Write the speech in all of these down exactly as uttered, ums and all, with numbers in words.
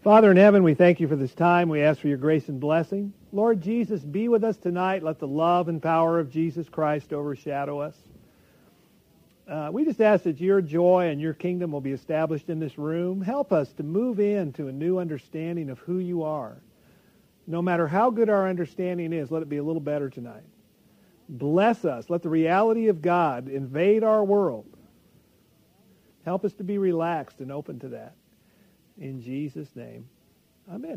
Father in heaven, we thank you for this time. We ask for your grace and blessing. Lord Jesus, be with us tonight. Let the love and power of Jesus Christ overshadow us. Uh, we just ask that your joy and your kingdom will be established in this room. Help us to move into a new understanding of who you are. No matter how good our understanding is, let it be a little better tonight. Bless us. Let the reality of God invade our world. Help us to be relaxed and open to that. In Jesus' name, amen.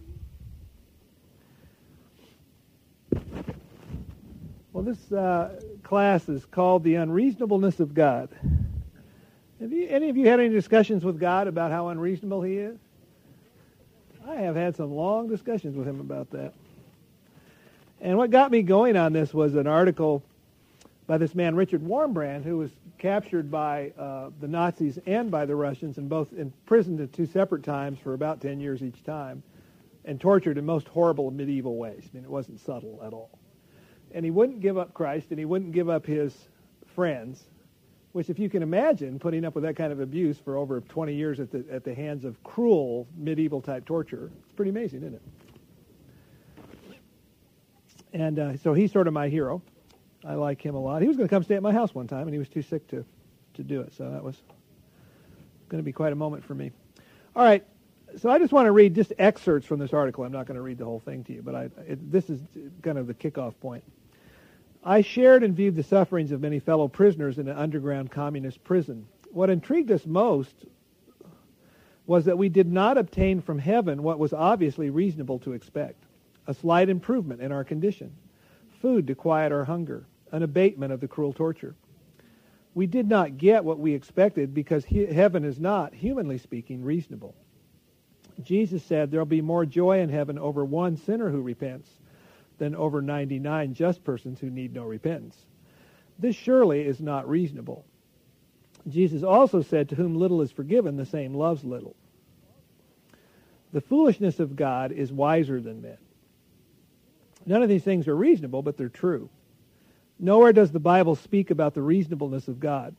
Well, this uh, class is called The Unreasonableness of God. Have you, any of you had any discussions with God about how unreasonable he is? I have had some long discussions with him about that. And what got me going on this was an article by this man, Richard Wurmbrand, who was captured by uh, the Nazis and by the Russians, and both imprisoned at two separate times for about ten years each time, and tortured in most horrible medieval ways. I mean, it wasn't subtle at all. And he wouldn't give up Christ, and he wouldn't give up his friends, which, if you can imagine, putting up with that kind of abuse for over twenty years at the at the hands of cruel medieval-type torture, it's pretty amazing, isn't it? And uh, so he's sort of my hero. I like him a lot. He was going to come stay at my house one time, and he was too sick to, to do it. So that was going to be quite a moment for me. All right. So I just want to read just excerpts from this article. I'm not going to read the whole thing to you, but I, it, this is kind of the kickoff point. I shared and viewed the sufferings of many fellow prisoners in an underground communist prison. What intrigued us most was that we did not obtain from heaven what was obviously reasonable to expect: a slight improvement in our condition, food to quiet our hunger, an abatement of the cruel torture. We did not get what we expected because he, heaven is not, humanly speaking, reasonable. Jesus said there will be more joy in heaven over one sinner who repents than over ninety-nine just persons who need no repentance. This surely is not reasonable. Jesus also said, to whom little is forgiven, the same loves little. The foolishness of God is wiser than men. None of these things are reasonable, but they're true. Nowhere does the Bible speak about the reasonableness of God.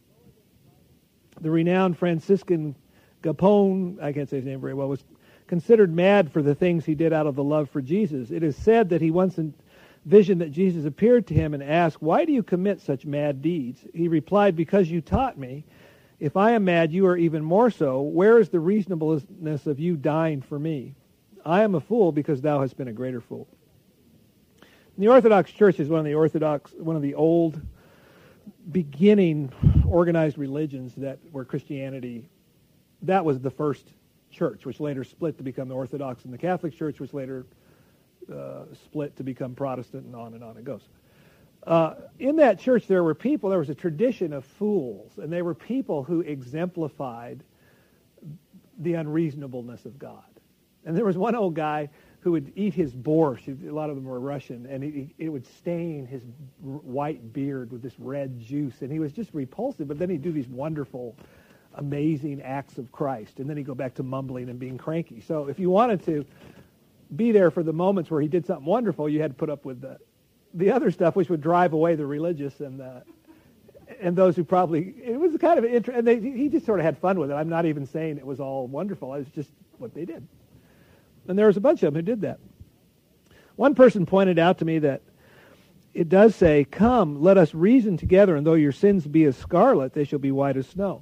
The renowned Franciscan Gapone, I can't say his name very well, was considered mad for the things he did out of the love for Jesus. It is said that he once envisioned that Jesus appeared to him and asked, "Why do you commit such mad deeds?" He replied, "Because you taught me. If I am mad, you are even more so. Where is the reasonableness of you dying for me? I am a fool because thou hast been a greater fool." The Orthodox Church is one of the Orthodox, one of the old, beginning organized religions that where Christianity, that was the first church, which later split to become the Orthodox and the Catholic Church, which later uh, split to become Protestant, and on and on it goes. Uh, in that church, there were people, there was a tradition of fools, and they were people who exemplified the unreasonableness of God. And there was one old guy who would eat his borscht. A lot of them were Russian, and he, it would stain his white beard with this red juice, and he was just repulsive, but then he'd do these wonderful, amazing acts of Christ, and then he'd go back to mumbling and being cranky. So if you wanted to be there for the moments where he did something wonderful, you had to put up with the, the other stuff, which would drive away the religious and the, and those who probably, it was kind of, inter- and they, he just sort of had fun with it. I'm not even saying it was all wonderful. It was just what they did. And there was a bunch of them who did that. One person pointed out to me that it does say, "Come, let us reason together, and though your sins be as scarlet, they shall be white as snow."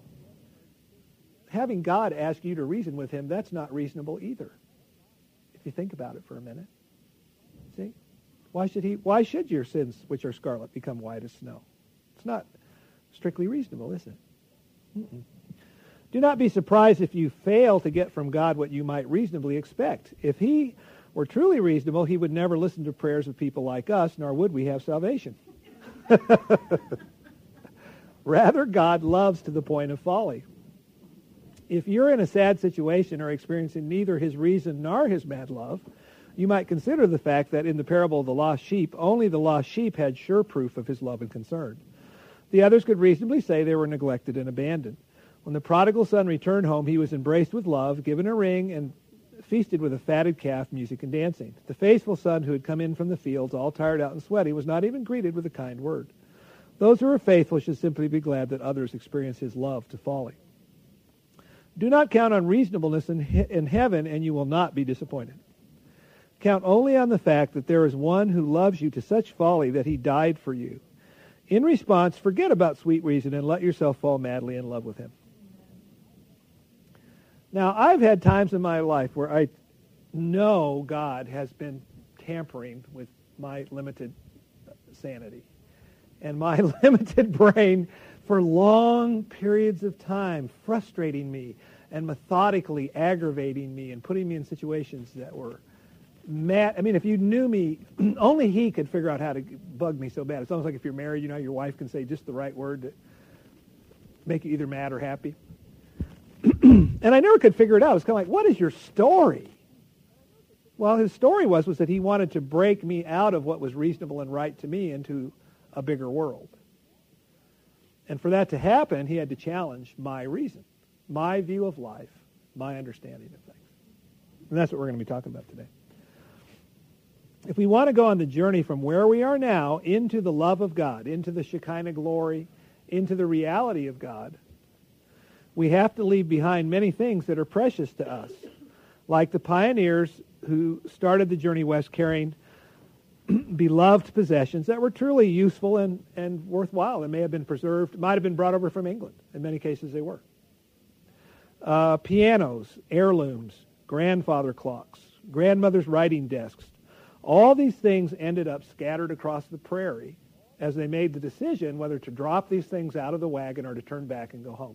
Having God ask you to reason with him, that's not reasonable either, if you think about it for a minute. See? Why should he? Why should your sins, which are scarlet, become white as snow? It's not strictly reasonable, is it? Mm-mm. Do not be surprised if you fail to get from God what you might reasonably expect. If he were truly reasonable, he would never listen to prayers of people like us, nor would we have salvation. Rather, God loves to the point of folly. If you're in a sad situation or experiencing neither his reason nor his mad love, you might consider the fact that in the parable of the lost sheep, only the lost sheep had sure proof of his love and concern. The others could reasonably say they were neglected and abandoned. When the prodigal son returned home, he was embraced with love, given a ring, and feasted with a fatted calf, music, and dancing. The faithful son who had come in from the fields, all tired out and sweaty, was not even greeted with a kind word. Those who are faithful should simply be glad that others experience his love to folly. Do not count on reasonableness in, he- in heaven, and you will not be disappointed. Count only on the fact that there is one who loves you to such folly that he died for you. In response, forget about sweet reason and let yourself fall madly in love with him. Now, I've had times in my life where I know God has been tampering with my limited sanity and my limited brain for long periods of time, frustrating me and methodically aggravating me and putting me in situations that were mad. I mean, if you knew me, only he could figure out how to bug me so bad. It's almost like if you're married, you know, your wife can say just the right word to make you either mad or happy. And I never could figure it out. It's kind of like, what is your story? Well, his story was, was that he wanted to break me out of what was reasonable and right to me into a bigger world. And for that to happen, he had to challenge my reason, my view of life, my understanding of things. And that's what we're going to be talking about today. If we want to go on the journey from where we are now into the love of God, into the Shekinah glory, into the reality of God, we have to leave behind many things that are precious to us, like the pioneers who started the journey west carrying beloved possessions that were truly useful and, and worthwhile and may have been preserved, might have been brought over from England. In many cases they were. Uh, pianos, heirlooms, grandfather clocks, grandmother's writing desks. All these things ended up scattered across the prairie as they made the decision whether to drop these things out of the wagon or to turn back and go home.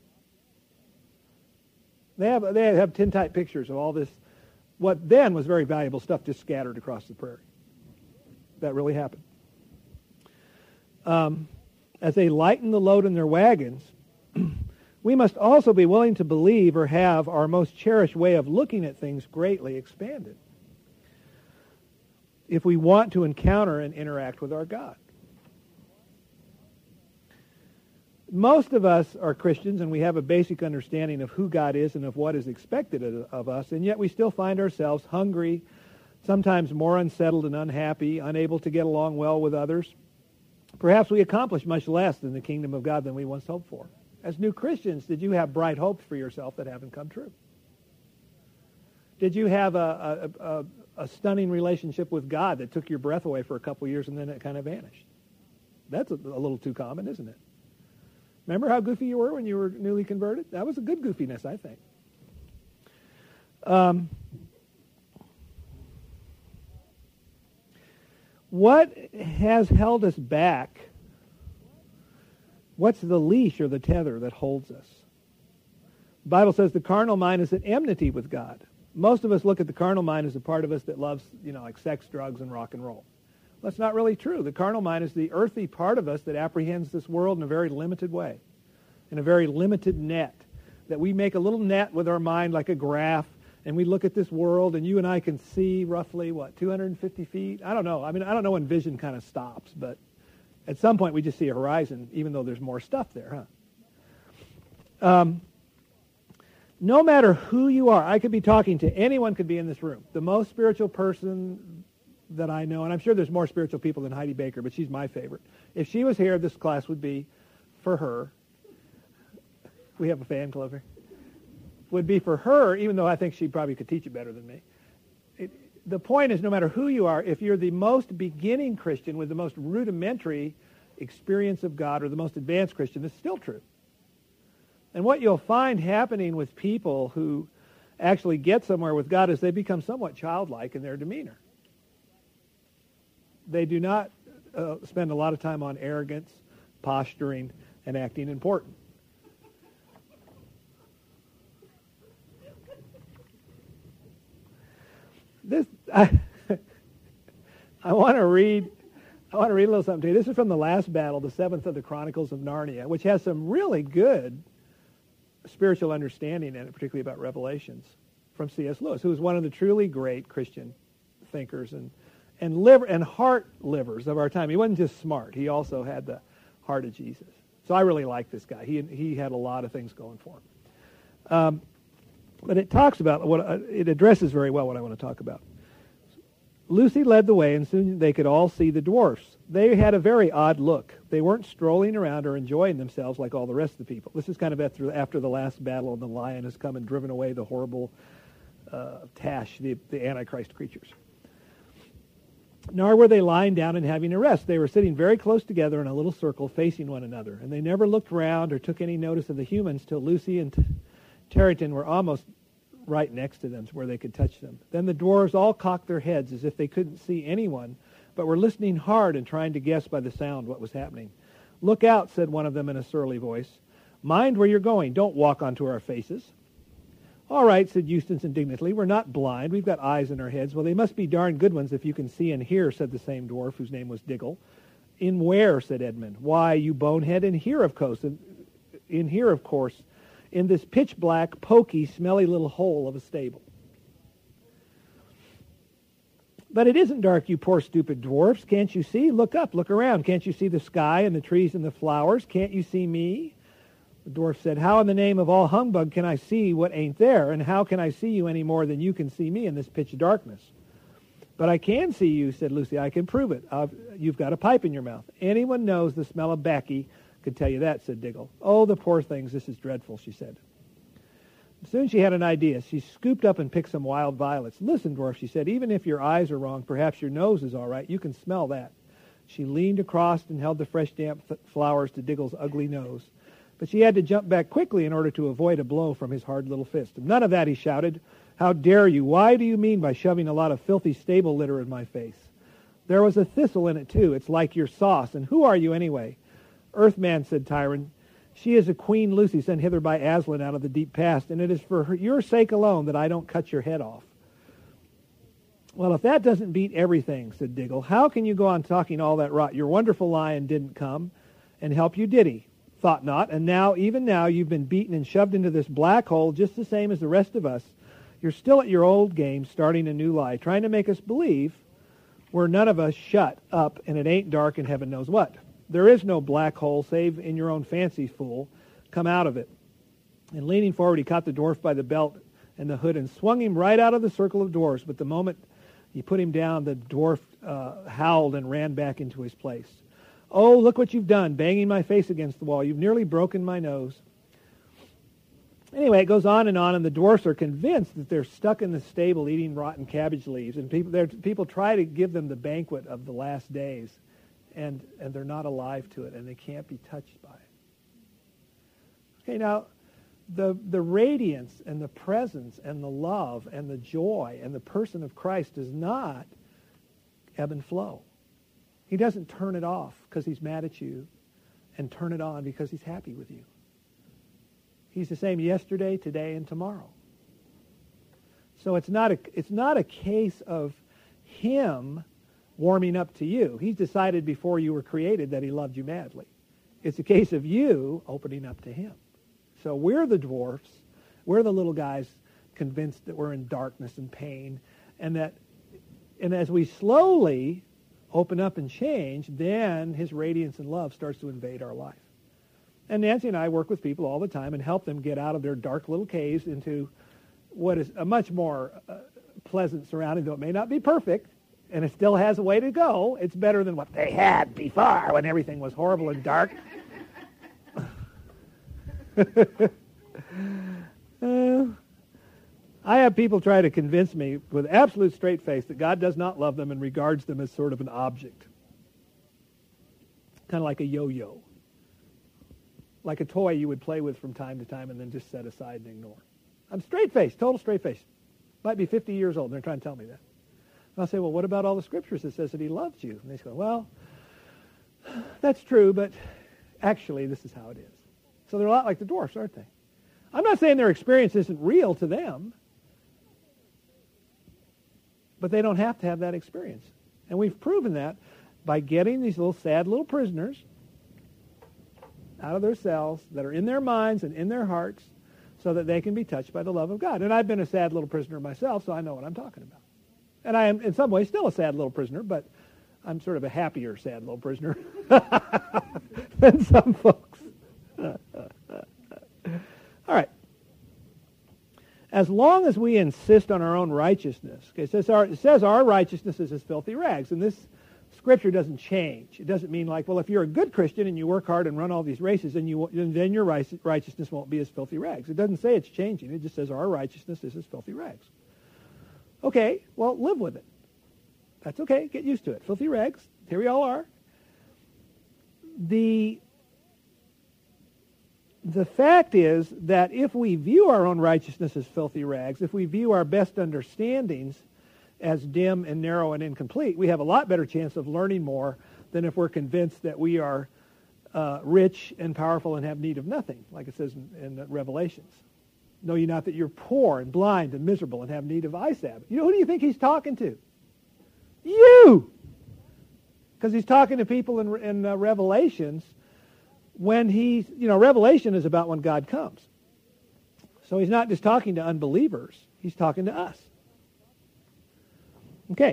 They have they have tintype pictures of all this, what then was very valuable stuff, just scattered across the prairie. That really happened. Um, as they lighten the load in their wagons, we must also be willing to believe or have our most cherished way of looking at things greatly expanded if we want to encounter and interact with our God. Most of us are Christians, and we have a basic understanding of who God is and of what is expected of, of us, and yet we still find ourselves hungry, sometimes more unsettled and unhappy, unable to get along well with others. Perhaps we accomplish much less in the kingdom of God than we once hoped for. As new Christians, did you have bright hopes for yourself that haven't come true? Did you have a, a, a, a stunning relationship with God that took your breath away for a couple years and then it kind of vanished? That's a, a little too common, isn't it? Remember how goofy you were when you were newly converted? That was a good goofiness, I think. Um, what has held us back? What's the leash or the tether that holds us? The Bible says the carnal mind is at enmity with God. Most of us look at the carnal mind as a part of us that loves, you know, like sex, drugs, and rock and roll. That's not really true. The carnal mind is the earthy part of us that apprehends this world in a very limited way, in a very limited net, that we make a little net with our mind like a graph, and we look at this world, and you and I can see roughly, what, two hundred fifty feet? I don't know. I mean, I don't know when vision kind of stops, but at some point we just see a horizon, even though there's more stuff there, huh? Um, no matter who you are, I could be talking to anyone could be in this room. The most spiritual person that I know, and I'm sure there's more spiritual people than Heidi Baker, but she's my favorite. If she was here, this class would be for her. We have a fan club here. Would be for her, even though I think she probably could teach it better than me. It, the point is, no matter who you are, if you're the most beginning Christian with the most rudimentary experience of God or the most advanced Christian, it's still true. And what you'll find happening with people who actually get somewhere with God is they become somewhat childlike in their demeanor. They do not uh, spend a lot of time on arrogance, posturing, and acting important. This I, I want to read. I want to read a little something to you. This is from the last battle, the seventh of the Chronicles of Narnia, which has some really good spiritual understanding in it, particularly about Revelations, from C S Lewis, who was one of the truly great Christian thinkers and and liver and heart livers of our time. He wasn't just smart; he also had the heart of Jesus. So I really like this guy. He he had a lot of things going for him. Um, but it talks about what uh, it addresses very well what I want to talk about. Lucy led the way, and soon they could all see the dwarfs. They had a very odd look. They weren't strolling around or enjoying themselves like all the rest of the people. This is kind of after, after the last battle, and the lion has come and driven away the horrible uh, Tash, the, the Antichrist creatures. Nor were they lying down and having a rest. They were sitting very close together in a little circle facing one another, and they never looked round or took any notice of the humans till Lucy and T- Territon were almost right next to them where they could touch them. Then the dwarves all cocked their heads as if they couldn't see anyone, but were listening hard and trying to guess by the sound what was happening. "Look out," said one of them in a surly voice. "Mind where you're going. Don't walk onto our faces." "All right," said Eustace indignantly. "We're not blind. We've got eyes in our heads." "Well, they must be darn good ones if you can see and hear," said the same dwarf, whose name was Diggle. "In where?" said Edmund. "Why, you bonehead, in here, of course. In, in here, of course. In this pitch-black, poky, smelly little hole of a stable." "But it isn't dark, you poor stupid dwarfs. Can't you see? Look up, look around. Can't you see the sky and the trees and the flowers? Can't you see me?" The dwarf said, "How in the name of all humbug can I see what ain't there? And how can I see you any more than you can see me in this pitch darkness?" "But I can see you," said Lucy. "I can prove it. I've, you've got a pipe in your mouth. Anyone knows the smell of baccy could tell you that," said Diggle. "Oh, the poor things, this is dreadful," she said. Soon she had an idea. She scooped up and picked some wild violets. "Listen, dwarf," she said, "even if your eyes are wrong, perhaps your nose is all right. You can smell that." She leaned across and held the fresh, damp th- flowers to Diggle's ugly nose. But she had to jump back quickly in order to avoid a blow from his hard little fist. "None of that," he shouted. "How dare you? Why do you mean by shoving a lot of filthy stable litter in my face? There was a thistle in it, too. It's like your sauce. And who are you, anyway?" "Earthman," said Tyron. "She is a Queen Lucy sent hither by Aslan out of the deep past, and it is for her, your sake alone that I don't cut your head off." "Well, if that doesn't beat everything," said Diggle, "how can you go on talking all that rot? Your wonderful lion didn't come and help you, did he? Thought not. And now, even now, you've been beaten and shoved into this black hole just the same as the rest of us. You're still at your old game, starting a new lie, trying to make us believe we're none of us shut up and it ain't dark and heaven knows what. There is no black hole save in your own fancy, fool. Come out of it." And leaning forward, he caught the dwarf by the belt and the hood and swung him right out of the circle of dwarfs. But the moment he put him down, the dwarf uh, howled and ran back into his place. "Oh, look what you've done, banging my face against the wall. You've nearly broken my nose." Anyway, it goes on and on, and the dwarfs are convinced that they're stuck in the stable eating rotten cabbage leaves, and people, people try to give them the banquet of the last days, and, and they're not alive to it, and they can't be touched by it. Okay, now, the, the radiance and the presence and the love and the joy and the person of Christ does not ebb and flow. He doesn't turn it off because he's mad at you and turn it on because he's happy with you. He's the same yesterday, today, and tomorrow. So it's not a, it's not a case of him warming up to you. He's decided before you were created that he loved you madly. It's a case of you opening up to him. So we're the dwarfs. We're the little guys convinced that we're in darkness and pain. And that, and as we slowly open up and change, then his radiance and love starts to invade our life. And Nancy and I work with people all the time and help them get out of their dark little caves into what is a much more uh, pleasant surrounding, though it may not be perfect, and it still has a way to go. It's better than what they had before when everything was horrible and dark. uh, I have people try to convince me with absolute straight face that God does not love them and regards them as sort of an object. Kind of like a yo-yo. Like a toy you would play with from time to time and then just set aside and ignore. I'm straight-faced, total straight-faced. Might be fifty years old, and they're trying to tell me that. And I'll say, well, what about all the scriptures that says that he loves you? And they go, well, that's true, but actually this is how it is. So they're a lot like the dwarfs, aren't they? I'm not saying their experience isn't real to them, but they don't have to have that experience. And we've proven that by getting these little sad little prisoners out of their cells that are in their minds and in their hearts so that they can be touched by the love of God. And I've been a sad little prisoner myself, so I know what I'm talking about. And I am, in some ways, still a sad little prisoner, but I'm sort of a happier sad little prisoner than some folks. All right. as long as we insist on our own righteousness, okay, it says our, it says our righteousness is as filthy rags, and this Scripture doesn't change. It doesn't mean like, well, if you're a good Christian and you work hard and run all these races, and you and then your righteousness won't be as filthy rags. It doesn't say it's changing. It just says our righteousness is as filthy rags. Okay, well, live with it. That's okay. Get used to it. Filthy rags. Here we all are. The The fact is that if we view our own righteousness as filthy rags, if we view our best understandings as dim and narrow and incomplete, we have a lot better chance of learning more than if we're convinced that we are uh, rich and powerful and have need of nothing, like it says in, in Revelations. Know ye not that you're poor and blind and miserable and have need of eye salve? You know, who do you think he's talking to? You! Because he's talking to people in, in uh, Revelations when he's, you know, Revelation is about when God comes. So he's not just talking to unbelievers, he's talking to us. Okay.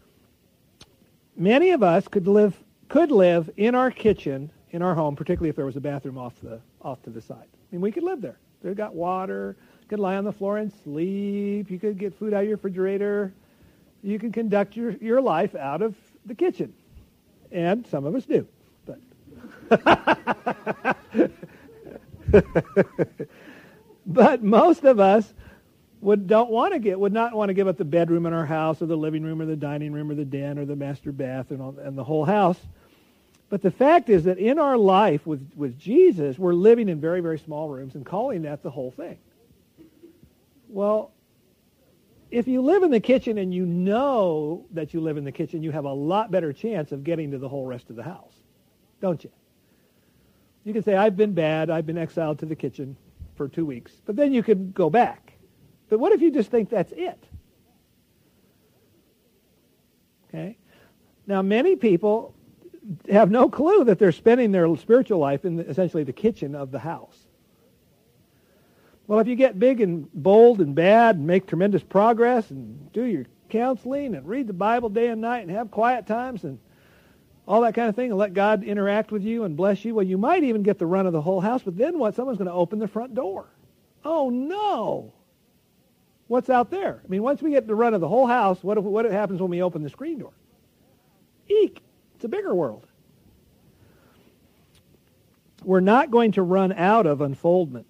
Many of us could live could live in our kitchen, in our home, particularly if there was a bathroom off the off to the side. I mean, we could live there. They've got water, you could lie on the floor and sleep, you could get food out of your refrigerator, you can conduct your, your life out of the kitchen. And some of us do. But But most of us would don't want to get would not want to give up the bedroom in our house or the living room or the dining room or the den or the master bath and, all, and the whole house. But the fact is that in our life with, with Jesus, we're living in very, very small rooms and calling that the whole thing. Well, if you live in the kitchen and you know that you live in the kitchen, you have a lot better chance of getting to the whole rest of the house, don't you? You can say, I've been bad, I've been exiled to the kitchen for two weeks, but then you could go back. But what if you just think that's it? Okay? Now, many people have no clue that they're spending their spiritual life in the, essentially the kitchen of the house. Well, if you get big and bold and bad and make tremendous progress and do your counseling and read the Bible day and night and have quiet times and all that kind of thing and let God interact with you and bless you, well, you might even get the run of the whole house, but then what? Someone's going to open the front door. Oh, no. What's out there? I mean, once we get the run of the whole house, what, if, what happens when we open the screen door? Eek. It's a bigger world. We're not going to run out of unfoldment.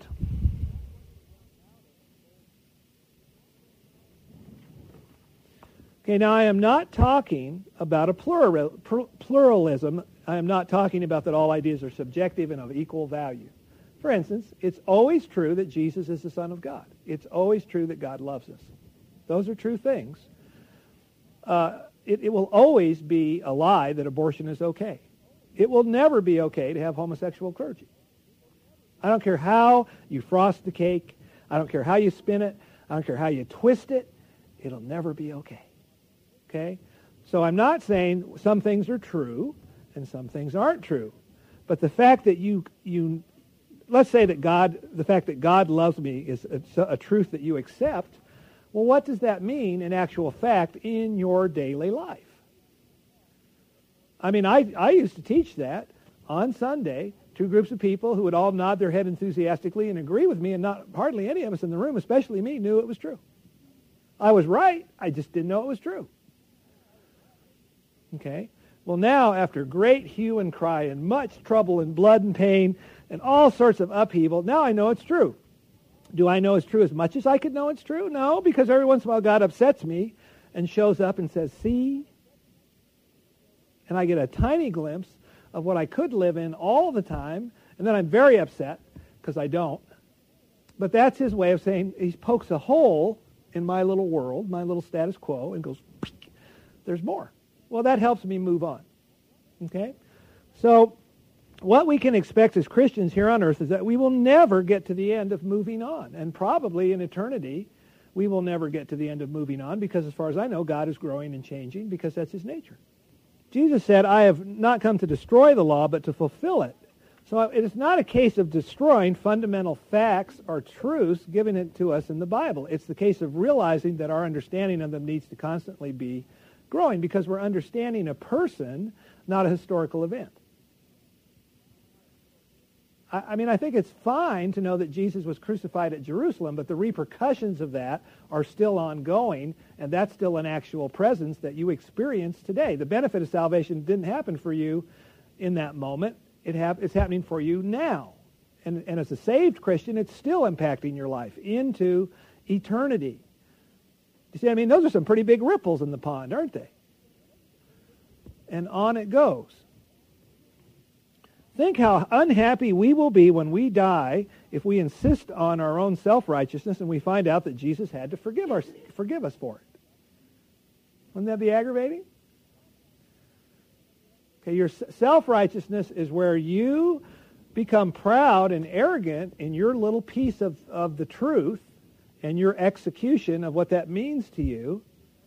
Okay, now I am not talking about a plural, pluralism. I am not talking about that all ideas are subjective and of equal value. For instance, it's always true that Jesus is the Son of God. It's always true that God loves us. Those are true things. Uh, it, it will always be a lie that abortion is okay. It will never be okay to have homosexual clergy. I don't care how you frost the cake. I don't care how you spin it. I don't care how you twist it. It'll never be okay. Okay? So I'm not saying some things are true and some things aren't true. But the fact that you, you let's say that God, the fact that God loves me is a, a truth that you accept. Well, what does that mean in actual fact in your daily life? I mean, I, I used to teach that on Sunday, two groups of people who would all nod their head enthusiastically and agree with me, and not hardly any of us in the room, especially me, knew it was true. I was right. I just didn't know it was true. Okay? Well, now, after great hue and cry and much trouble and blood and pain and all sorts of upheaval, now I know it's true. Do I know it's true as much as I could know it's true? No, because every once in a while God upsets me and shows up and says, see? And I get a tiny glimpse of what I could live in all the time, and then I'm very upset because I don't. But that's his way of saying, he pokes a hole in my little world, my little status quo, and goes, there's more. Well, that helps me move on. Okay? So what we can expect as Christians here on earth is that we will never get to the end of moving on. And probably in eternity, we will never get to the end of moving on because as far as I know, God is growing and changing because that's his nature. Jesus said, I have not come to destroy the law, but to fulfill it. So it is not a case of destroying fundamental facts or truths given it to us in the Bible. It's the case of realizing that our understanding of them needs to constantly be growing because we're understanding a person, not a historical event. I, I mean, I think it's fine to know that Jesus was crucified at Jerusalem, but the repercussions of that are still ongoing, and that's still an actual presence that you experience today. The benefit of salvation didn't happen for you in that moment. It hap- it's happening for you now. And, and as a saved Christian, it's still impacting your life into eternity. You see what I mean? Those are some pretty big ripples in the pond, aren't they? And on it goes. Think how unhappy we will be when we die if we insist on our own self-righteousness and we find out that Jesus had to forgive, our, forgive us for it. Wouldn't that be aggravating? Okay, your self-righteousness is where you become proud and arrogant in your little piece of, of the truth and your execution of what that means to you,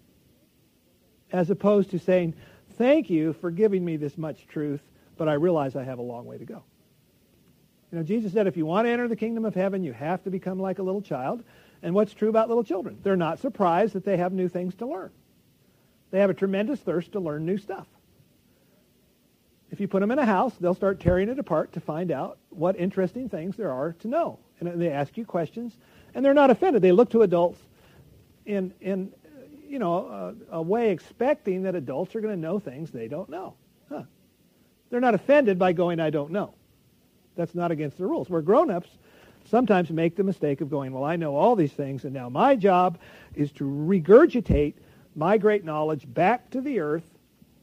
as opposed to saying, thank you for giving me this much truth, but I realize I have a long way to go. You know, Jesus said if you want to enter the kingdom of heaven, you have to become like a little child. And what's true about little children? They're not surprised that they have new things to learn. They have a tremendous thirst to learn new stuff. If you put them in a house, they'll start tearing it apart to find out what interesting things there are to know. And they ask you questions, and they're not offended. They look to adults in, in you know, a, a way expecting that adults are going to know things they don't know. Huh. They're not offended by going, I don't know. That's not against the rules. Where grown-ups sometimes make the mistake of going, well, I know all these things, and now my job is to regurgitate my great knowledge back to the earth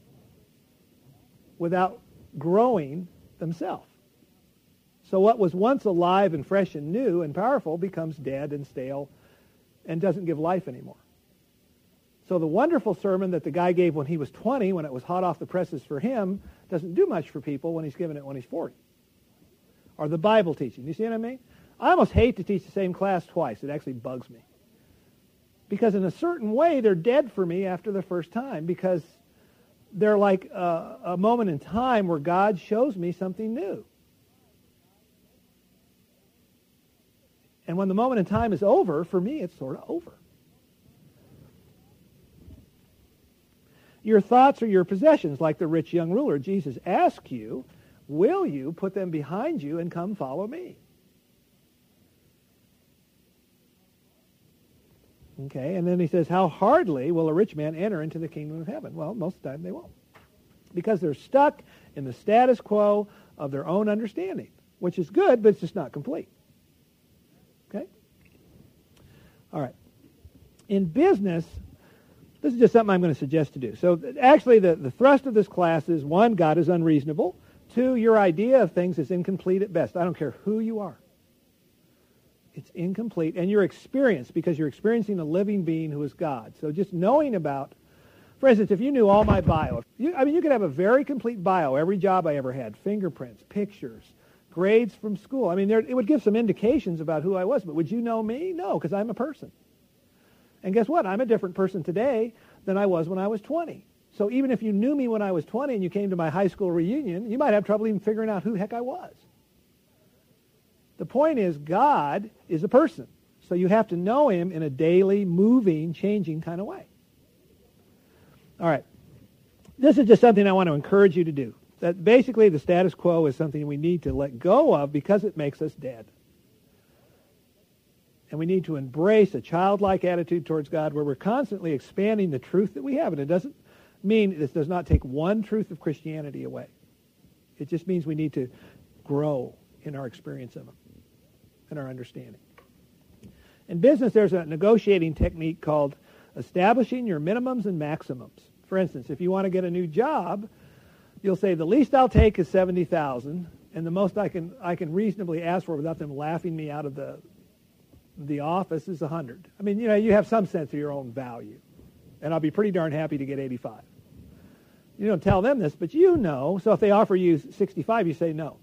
without growing themselves. So what was once alive and fresh and new and powerful becomes dead and stale and doesn't give life anymore. So the wonderful sermon that the guy gave when he was twenty, when it was hot off the presses for him, doesn't do much for people when he's given it when he's forty. Or the Bible teaching. You see what I mean? I almost hate to teach the same class twice. It actually bugs me. Because in a certain way, they're dead for me after the first time, because they're like a, a moment in time where God shows me something new. And when the moment in time is over, for me, it's sort of over. Your thoughts are your possessions, like the rich young ruler. Jesus asks you, will you put them behind you and come follow me? Okay, and then he says, how hardly will a rich man enter into the kingdom of heaven? Well, most of the time they won't. Because they're stuck in the status quo of their own understanding, which is good, but it's just not complete. Okay? All right. In business, this is just something I'm going to suggest to do. So actually the, the thrust of this class is, one, God is unreasonable. Two, your idea of things is incomplete at best. I don't care who you are. It's incomplete. And your experience, because you're experiencing a living being who is God. So just knowing about, for instance, if you knew all my bio, you, I mean, you could have a very complete bio, every job I ever had, fingerprints, pictures, grades from school. I mean, there, it would give some indications about who I was, but would you know me? No, because I'm a person. And guess what? I'm a different person today than I was when I was twenty. So even if you knew me when I was twenty and you came to my high school reunion, you might have trouble even figuring out who the heck I was. The point is, God is a person. So you have to know him in a daily, moving, changing kind of way. All right. This is just something I want to encourage you to do. That basically the status quo is something we need to let go of because it makes us dead. And we need to embrace a childlike attitude towards God where we're constantly expanding the truth that we have. And it doesn't mean, this does not take one truth of Christianity away. It just means we need to grow in our experience of him and our understanding. In business, there's a negotiating technique called establishing your minimums and maximums. For instance, if you want to get a new job, you'll say the least I'll take is seventy thousand dollars, and the most I can I can reasonably ask for without them laughing me out of the the office is one hundred. I mean, you know, you have some sense of your own value, and I'll be pretty darn happy to get eighty-five. You don't tell them this, but you know. So if they offer you sixty-five, you say no.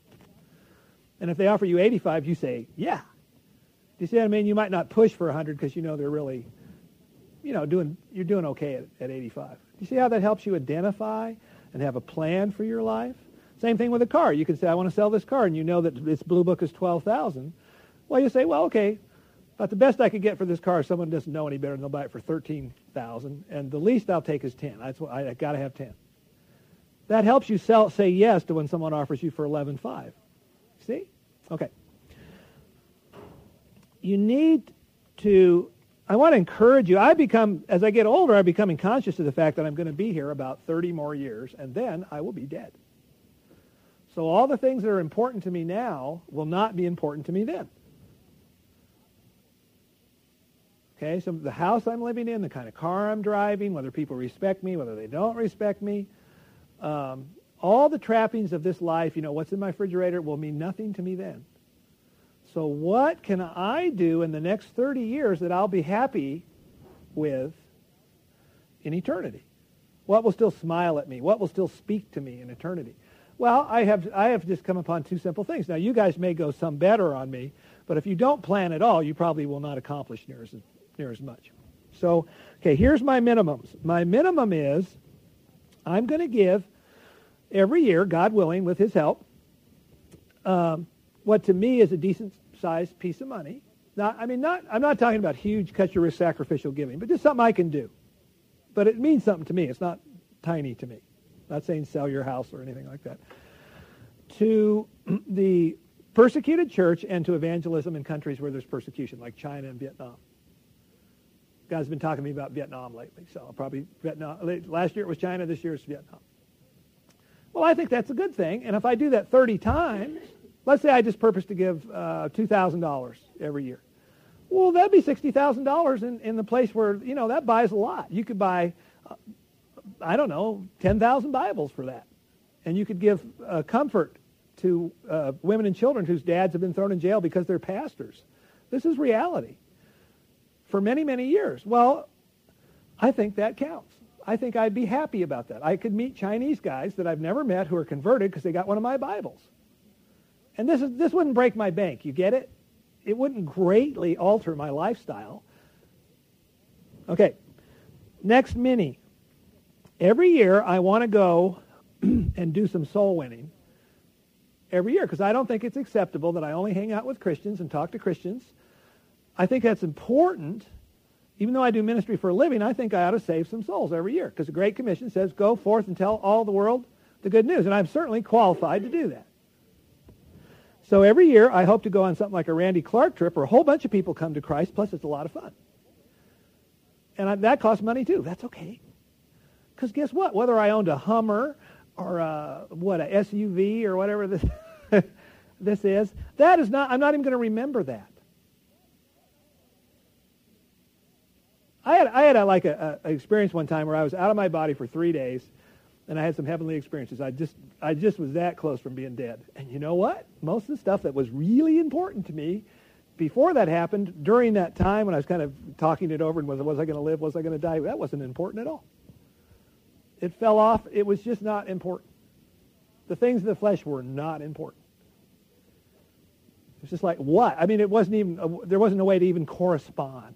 And if they offer you eighty-five, you say, yeah. Do you see what I mean? You might not push for one hundred because you know they're really, you know, doing you're doing okay at, at eighty-five. Do you see how that helps you identify and have a plan for your life? Same thing with a car. You can say, I want to sell this car, and you know that its blue book is twelve thousand. Well, you say, well, okay, but the best I could get for this car, someone doesn't know any better, and they'll buy it for thirteen thousand, and the least I'll take is ten. That's what I, I got to have ten. That helps you sell, say yes to when someone offers you for eleven five. See? Okay. You need to, I want to encourage you. I become, as I get older, I'm becoming conscious of the fact that I'm going to be here about thirty more years, and then I will be dead. So all the things that are important to me now will not be important to me then. Okay, so the house I'm living in, the kind of car I'm driving, whether people respect me, whether they don't respect me, um, all the trappings of this life, you know, what's in my refrigerator will mean nothing to me then. So what can I do in the next thirty years that I'll be happy with in eternity? What will still smile at me? What will still speak to me in eternity? Well, I have I have just come upon two simple things. Now, you guys may go some better on me, but if you don't plan at all, you probably will not accomplish near as, near as much. So, okay, here's my minimums. My minimum is I'm going to give every year, God willing, with his help, um, what to me is a decent-sized piece of money. Not, I mean, not. I'm not talking about huge, cut-your-wrist sacrificial giving, but just something I can do. But it means something to me. It's not tiny to me. Not saying sell your house or anything like that. To the persecuted church and to evangelism in countries where there's persecution, like China and Vietnam. God's been talking to me about Vietnam lately, so I'll probably Vietnam. Last year it was China. This year it's Vietnam. Well, I think that's a good thing, and if I do that thirty times, let's say I just purpose to give uh, two thousand dollars every year. Well, that'd be sixty thousand dollars in, in the place where, you know, that buys a lot. You could buy, uh, I don't know, ten thousand Bibles for that. And you could give uh, comfort to uh, women and children whose dads have been thrown in jail because they're pastors. This is reality for many, many years. Well, I think that counts. I think I'd be happy about that. I could meet Chinese guys that I've never met who are converted because they got one of my Bibles. And this is this wouldn't break my bank. You get it? It wouldn't greatly alter my lifestyle. Okay, next mini. Every year I want to go and do some soul winning. Every year, because I don't think it's acceptable that I only hang out with Christians and talk to Christians. I think that's important. Even though I do ministry for a living, I think I ought to save some souls every year, because the Great Commission says, go forth and tell all the world the good news. And I'm certainly qualified to do that. So every year, I hope to go on something like a Randy Clark trip where a whole bunch of people come to Christ, plus it's a lot of fun. And I, that costs money too. That's okay. Because guess what? Whether I owned a Hummer or a, what, a S U V or whatever this, this is, that is not, I'm not even going to remember that. I had I had a, like a, a experience one time where I was out of my body for three days, and I had some heavenly experiences. I just I just was that close from being dead. And you know what? Most of the stuff that was really important to me before that happened, during that time when I was kind of talking it over and was was I going to live, was I going to die? That wasn't important at all. It fell off. It was just not important. The things of the flesh were not important. It's just like what? I mean, it wasn't even a, there wasn't a way to even correspond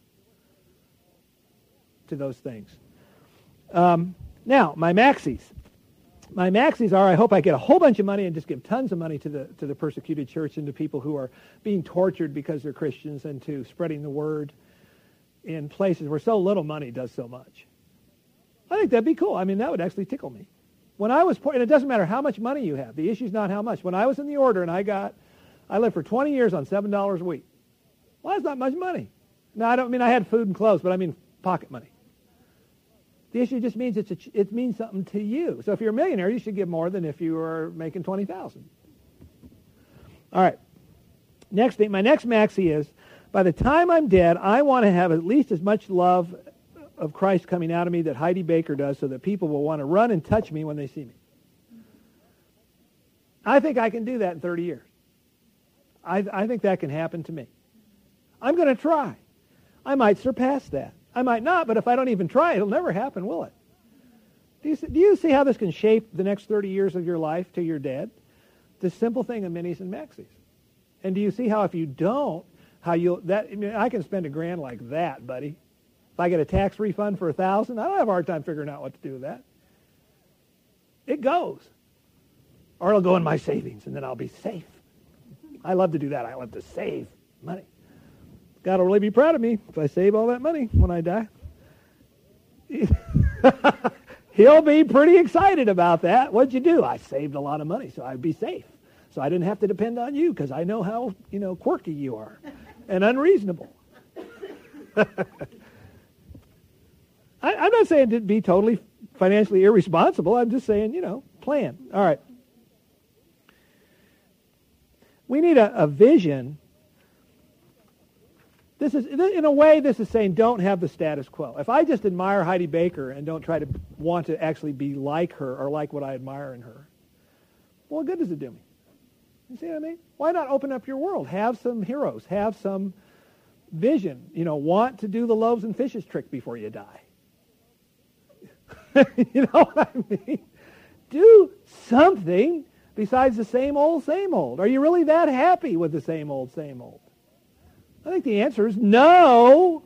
to those things. Um, now, my maxis. My maxis are, I hope I get a whole bunch of money and just give tons of money to the to the persecuted church and to people who are being tortured because they're Christians, and to spreading the word in places where so little money does so much. I think that'd be cool. I mean, that would actually tickle me. When I was poor, and it doesn't matter how much money you have. The issue's not how much. When I was in the order and I got, I lived for twenty years on seven dollars a week. Well, that's not much money. Now, I don't mean I had food and clothes, but I mean pocket money. The issue just means it's a, it means something to you. So if you're a millionaire, you should give more than if you were making twenty thousand dollars. All right. Next thing, my next maxi is, by the time I'm dead, I want to have at least as much love of Christ coming out of me that Heidi Baker does, so that people will want to run and touch me when they see me. I think I can do that in thirty years. I, I think that can happen to me. I'm going to try. I might surpass that. I might not, but if I don't even try, it'll never happen, will it? Do you, see, do you see how this can shape the next thirty years of your life till you're dead? This simple thing of minis and maxis. And do you see how if you don't, how you'll, that, I mean, I can spend a grand like that, buddy. If I get a tax refund for a thousand, I don't have a hard time figuring out what to do with that. It goes. Or it'll go in my savings, and then I'll be safe. I love to do that. I love to save money. God will really be proud of me if I save all that money when I die. He'll be pretty excited about that. What'd you do? I saved a lot of money, so I'd be safe. So I didn't have to depend on you because I know how, you know, quirky you are and unreasonable. I, I'm not saying to be totally financially irresponsible. I'm just saying, you know, plan. All right. We need a, a vision. This is, in a way, this is saying don't have the status quo. If I just admire Heidi Baker and don't try to want to actually be like her or like what I admire in her, well, what good does it do me? You see what I mean? Why not open up your world? Have some heroes. Have some vision. You know, want to do the loaves and fishes trick before you die. You know what I mean? Do something besides the same old, same old. Are you really that happy with the same old, same old? I think the answer is no.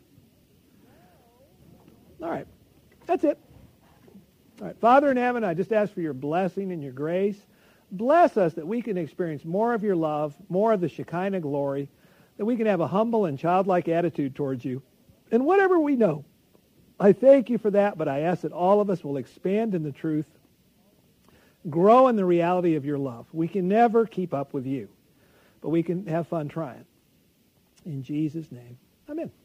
All right. That's it. All right. Father in heaven, I just ask for your blessing and your grace. Bless us that we can experience more of your love, more of the Shekinah glory, that we can have a humble and childlike attitude towards you. And whatever we know, I thank you for that, but I ask that all of us will expand in the truth, grow in the reality of your love. We can never keep up with you, but we can have fun trying. In Jesus' name, amen.